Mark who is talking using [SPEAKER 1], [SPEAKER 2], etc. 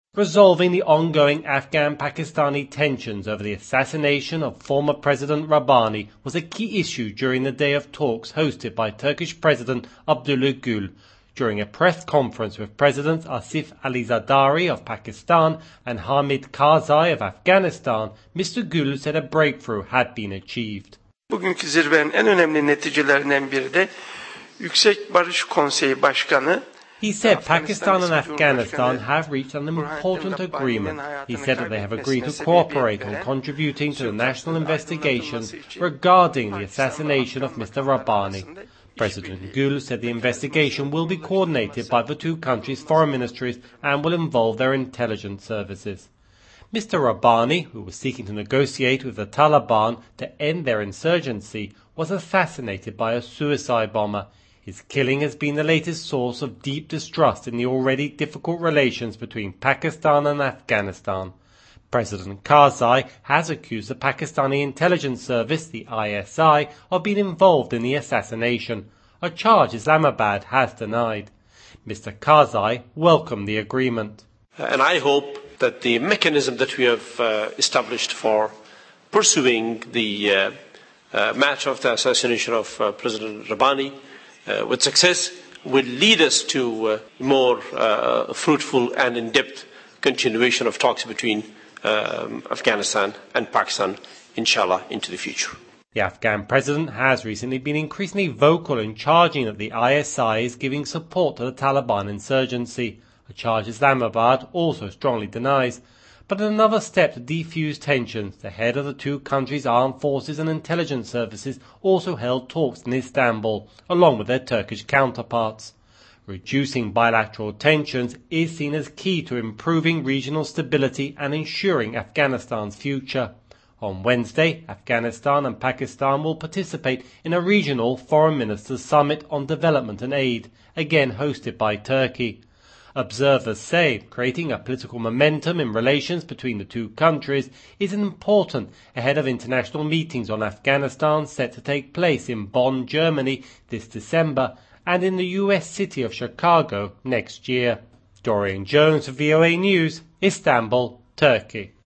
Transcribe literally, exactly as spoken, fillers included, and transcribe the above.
[SPEAKER 1] Resolving the ongoing Afghan-Pakistani tensions over the assassination of former President Rabbani was a key issue during the day of talks hosted by Turkish President Abdullah Gül. During a press conference with Presidents Asif Ali Zardari of Pakistan and Hamid Karzai of Afghanistan, Mister Gül said a breakthrough had been achieved.
[SPEAKER 2] Bugünkü zirvenin en önemli neticelerinden biri de Yüksek Barış Konseyi Başkanı.
[SPEAKER 1] He said Pakistan and Afghanistan have reached an important agreement. He said that they have agreed to cooperate on contributing to the national investigation regarding the assassination of Mister Rabbani. President Gül said the investigation will be coordinated by the two countries' foreign ministries and will involve their intelligence services. Mister Rabbani, who was seeking to negotiate with the Taliban to end their insurgency, was assassinated by a suicide bomber. His killing has been the latest source of deep distrust in the already difficult relations between Pakistan and Afghanistan. President Karzai has accused the Pakistani intelligence service, the I S I, of being involved in the assassination, a charge Islamabad has denied. Mister Karzai welcomed the agreement.
[SPEAKER 3] And I hope that the mechanism that we have uh, established for pursuing the uh, uh, matter of the assassination of uh, President Rabbani Uh, with success will lead us to uh, more uh, fruitful and in-depth continuation of talks between um, Afghanistan and Pakistan, inshallah, into the future.
[SPEAKER 1] The Afghan president has recently been increasingly vocal in charging that the I S I is giving support to the Taliban insurgency, a charge Islamabad also strongly denies. But in another step to defuse tensions, the head of the two countries' armed forces and intelligence services also held talks in Istanbul, along with their Turkish counterparts. Reducing bilateral tensions is seen as key to improving regional stability and ensuring Afghanistan's future. On Wednesday, Afghanistan and Pakistan will participate in a regional foreign ministers' summit on development and aid, again hosted by Turkey. Observers say creating a political momentum in relations between the two countries is important ahead of international meetings on Afghanistan set to take place in Bonn, Germany this December and in the U S city of Chicago next year. Dorian Jones for V O A News, Istanbul, Turkey.